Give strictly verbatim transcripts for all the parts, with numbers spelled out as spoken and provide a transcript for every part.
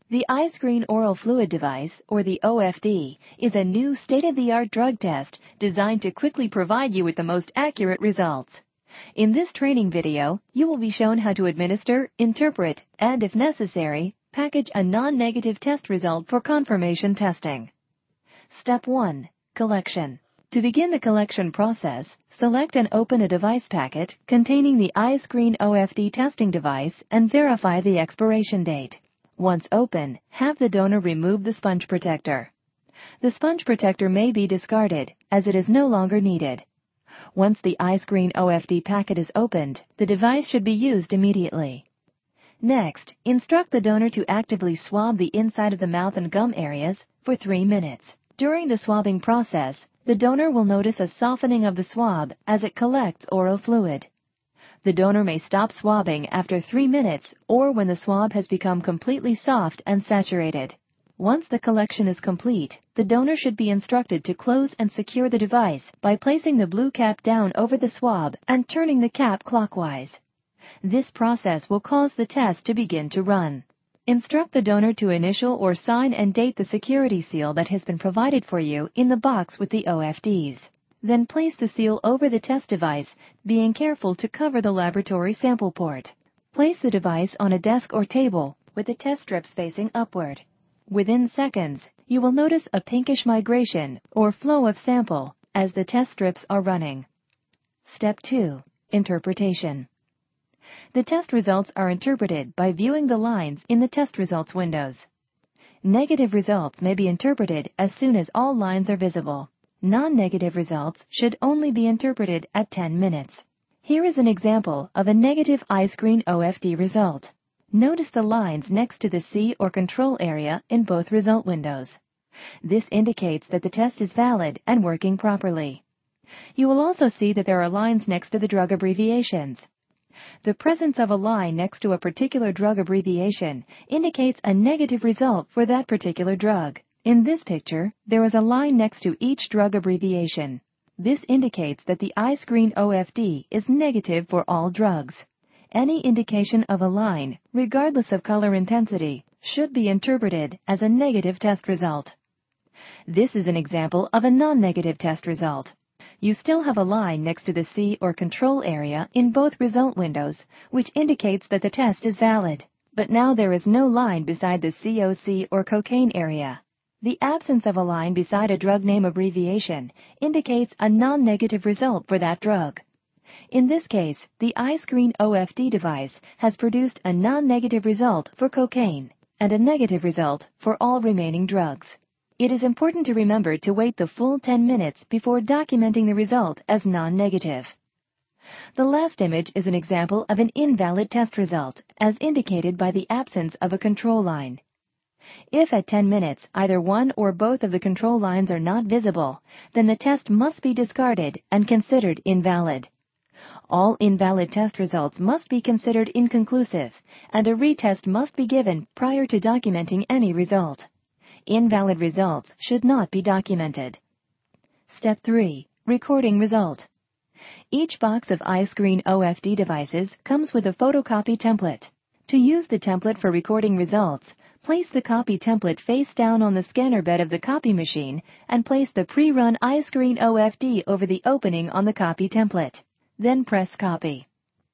The iScreen Oral Fluid Device, or the O F D, is a new state-of-the-art drug test designed to quickly provide you with the most accurate results. In this training video, you will be shown how to administer, interpret, and, if necessary, package a non-negative test result for confirmation testing. Step one. Collection. To begin the collection process, select and open a device packet containing the iScreen O F D testing device and verify the expiration date. Once open, have the donor remove the sponge protector. The sponge protector may be discarded, as it is no longer needed. Once the iScreen O F D packet is opened, the device should be used immediately. Next, instruct the donor to actively swab the inside of the mouth and gum areas for three minutes. During the swabbing process, the donor will notice a softening of the swab as it collects oral fluid. The donor may stop swabbing after three minutes or when the swab has become completely soft and saturated. Once the collection is complete, the donor should be instructed to close and secure the device by placing the blue cap down over the swab and turning the cap clockwise. This process will cause the test to begin to run. Instruct the donor to initial or sign and date the security seal that has been provided for you in the box with the O F Ds. Then place the seal over the test device, being careful to cover the laboratory sample port. Place the device on a desk or table with the test strips facing upward. Within seconds, you will notice a pinkish migration or flow of sample as the test strips are running. Step two. Interpretation. The test results are interpreted by viewing the lines in the test results windows. Negative results may be interpreted as soon as all lines are visible. Non-negative results should only be interpreted at ten minutes. Here is an example of a negative iScreen O F D result. Notice the lines next to the C or control area in both result windows. This indicates that the test is valid and working properly. You will also see that there are lines next to the drug abbreviations. The presence of a line next to a particular drug abbreviation indicates a negative result for that particular drug. In this picture, there is a line next to each drug abbreviation. This indicates that the iScreen O F D is negative for all drugs. Any indication of a line, regardless of color intensity, should be interpreted as a negative test result. This is an example of a non-negative test result. You still have a line next to the C or control area in both result windows, which indicates that the test is valid. But now there is no line beside the C O C or cocaine area. The absence of a line beside a drug name abbreviation indicates a non-negative result for that drug. In this case, the iScreen O F D device has produced a non-negative result for cocaine and a negative result for all remaining drugs. It is important to remember to wait the full ten minutes before documenting the result as non-negative. The last image is an example of an invalid test result, as indicated by the absence of a control line. If at ten minutes either one or both of the control lines are not visible, then the test must be discarded and considered invalid. All invalid test results must be considered inconclusive, and a retest must be given prior to documenting any result. Invalid results should not be documented. Step three. Recording result. Each box of iScreen O F D devices comes with a photocopy template. To use the template for recording results, place the copy template face down on the scanner bed of the copy machine and place the pre-run iScreen O F D over the opening on the copy template. Then press copy.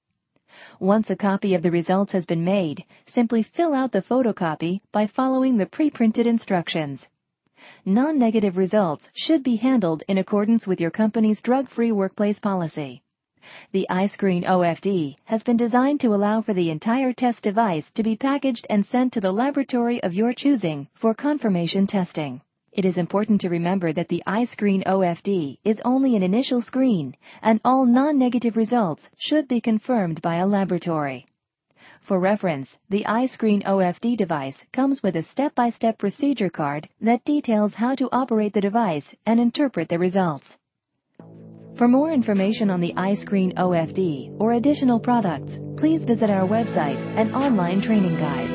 Once a copy of the results has been made, simply fill out the photocopy by following the pre-printed instructions. Non-negative results should be handled in accordance with your company's drug-free workplace policy. The iScreen O F D has been designed to allow for the entire test device to be packaged and sent to the laboratory of your choosing for confirmation testing. It is important to remember that the iScreen O F D is only an initial screen, and all non-negative results should be confirmed by a laboratory. For reference, the iScreen O F D device comes with a step-by-step procedure card that details how to operate the device and interpret the results. For more information on the iScreen O F D or additional products, please visit our website and online training guide.